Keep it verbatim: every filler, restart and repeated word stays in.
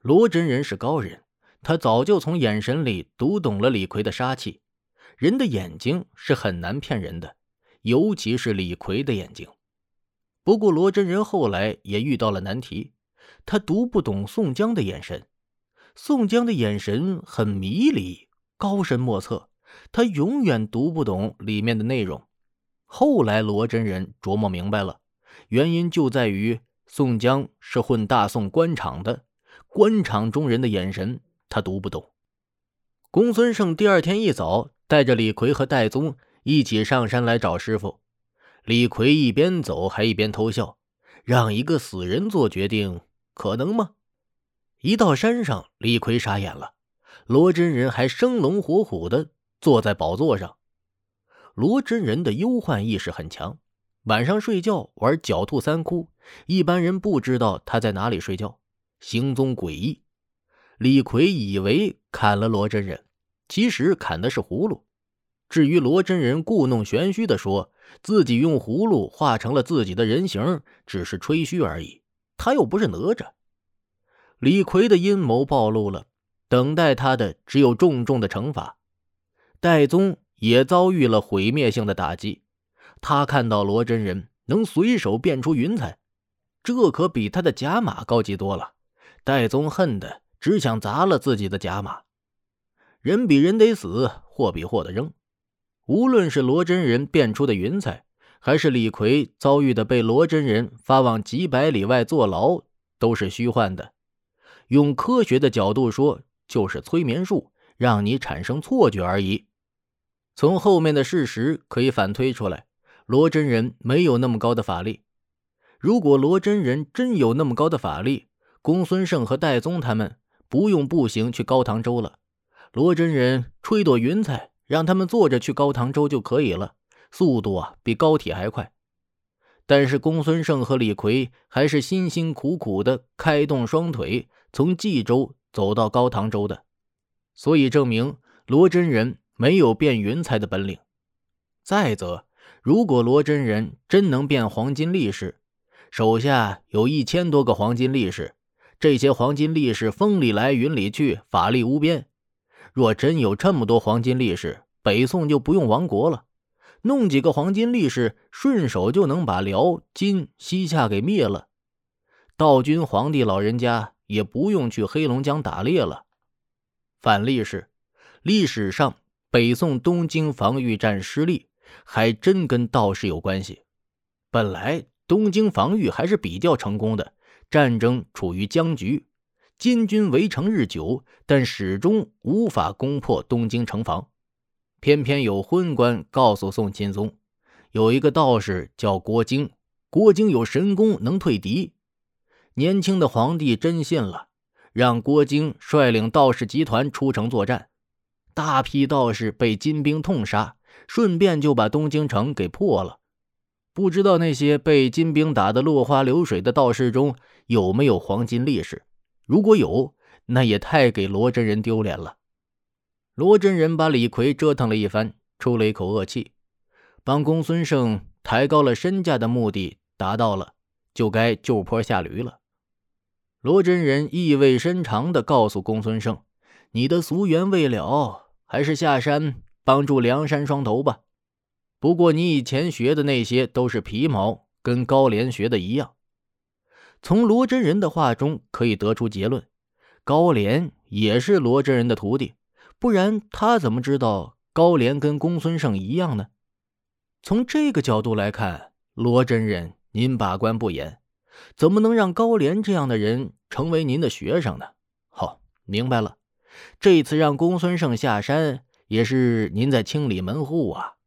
罗真人是高人，他早就从眼神里读懂了李逵的杀气。人的眼睛是很难骗人的，尤其是李逵的眼睛。不过罗真人后来也遇到了难题，他读不懂宋江的眼神。宋江的眼神很迷离，高深莫测，他永远读不懂里面的内容。后来罗真人琢磨明白了，原因就在于宋江是混大宋官场的，官场中人的眼神他读不懂。公孙胜第二天一早带着李逵和戴宗一起上山来找师傅。李逵一边走还一边偷笑，让一个死人做决定，可能吗？一到山上，李逵傻眼了，罗真人还生龙活虎地坐在宝座上。罗真人的忧患意识很强，晚上睡觉玩狡兔三窟，一般人不知道他在哪里睡觉，行踪诡异。李逵以为砍了罗真人，其实砍的是葫芦。至于罗真人故弄玄虚地说自己用葫芦化成了自己的人形，只是吹嘘而已，他又不是哪吒。李逵的阴谋暴露了，等待他的只有重重的惩罚。戴宗也遭遇了毁灭性的打击，他看到罗真人能随手变出云彩，这可比他的甲马高级多了。戴宗恨得只想砸了自己的甲马。人比人得死，货比货的扔。无论是罗真人变出的云彩，还是李逵遭遇的被罗真人发往几百里外坐牢，都是虚幻的。用科学的角度说，就是催眠术，让你产生错觉而已。从后面的事实可以反推出来，罗真人没有那么高的法力。如果罗真人真有那么高的法力，公孙胜和戴宗他们不用步行去高唐州了，罗真人吹朵云彩，让他们坐着去高唐州就可以了，速度啊比高铁还快。但是公孙胜和李逵还是辛辛苦苦的开动双腿，从冀州走到高唐州的，所以证明罗真人没有变云彩的本领。再则，如果罗真人真能变黄金力士，手下有一千多个黄金力士，这些黄金力士风里来云里去，法力无边。若真有这么多黄金力士，北宋就不用亡国了。弄几个黄金力士，顺手就能把辽、金、西夏给灭了。道君皇帝老人家也不用去黑龙江打猎了。反例是，历史上北宋东京防御战失利，还真跟道士有关系。本来东京防御还是比较成功的，战争处于僵局，金军围城日久，但始终无法攻破东京城防。偏偏有昏官告诉宋钦宗，有一个道士叫郭京，郭京有神功能退敌。年轻的皇帝真信了，让郭京率领道士集团出城作战。大批道士被金兵痛杀，顺便就把东京城给破了。不知道那些被金兵打得落花流水的道士中有没有黄金力士，如果有，那也太给罗真人丢脸了。罗真人把李逵折腾了一番，出了一口恶气，帮公孙胜抬高了身价的目的达到了，就该就坡下驴了。罗真人意味深长地告诉公孙胜，你的夙愿未了，还是下山帮助梁山双头吧。不过你以前学的那些都是皮毛，跟高廉学的一样。从罗真人的话中可以得出结论，高廉也是罗真人的徒弟，不然他怎么知道高廉跟公孙胜一样呢？从这个角度来看，罗真人您把关不严，怎么能让高廉这样的人成为您的学生呢？好，明白了，这次让公孙胜下山也是您在清理门户啊。